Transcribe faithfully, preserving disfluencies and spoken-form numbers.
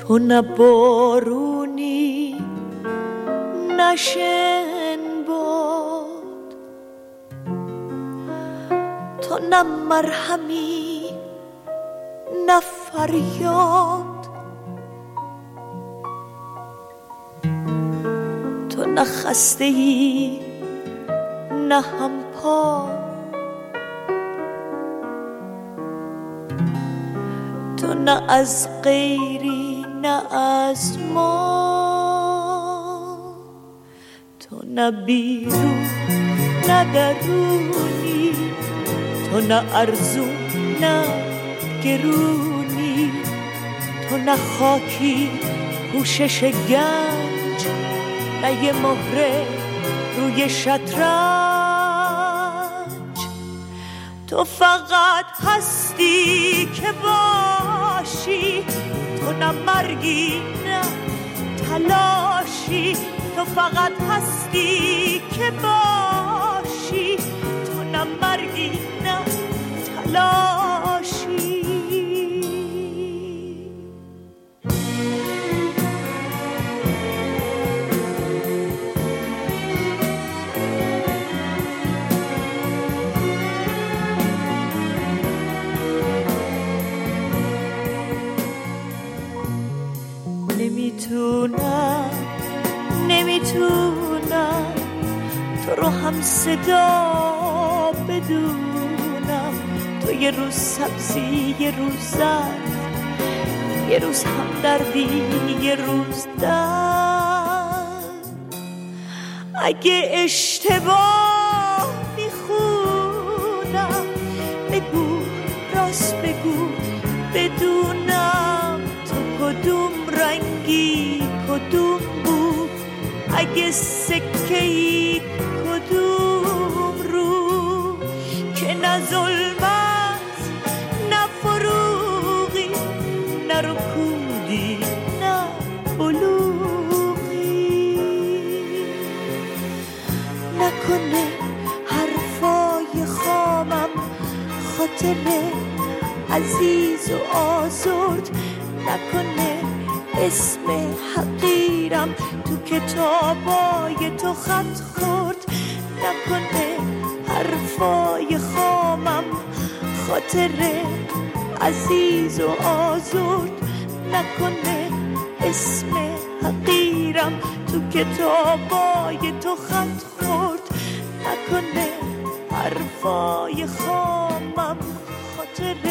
تو نه بارونی نه شن باد، تو نه مرهمی نه فریاد، تو نه خسته ای نه همپا، تو نه از غیری نه از ما، تو نه بیرون نه درونی، تو نه ارزون نه گرونی، تو نه خاکی پوشش گنج نه یه مهره روی شطرنج، تو فقط هستی که باشی، تو نه مرگی نه تلاشی، تو فقط هستی که باشی، تو نه مرگی نه تلاشی. نمیتونم نمیتونم تو رو هم صدا بدونم، تو یه روز سبزی یه روز زرد، یه روز هم دردی یه روز درد. اگه اشتباه میخونم بگو، راست بگو بدونم تو کدوم رنگی کدوم بود، اگه سکه‌ای کدوم رو، که نه ظلمت نه فروغی نه رکودی نه بلوغی. نکنه حرفای خامم خاطر عزیز و آزرد، نکنه اسم حقیرم تو کتابای تو خط خورد، نکنه حرفای خامم خاطر عزیز و آزرد، نکنه اسم حقیرم تو کتابای تو خط خورد، نکنه حرفای خامم خاطر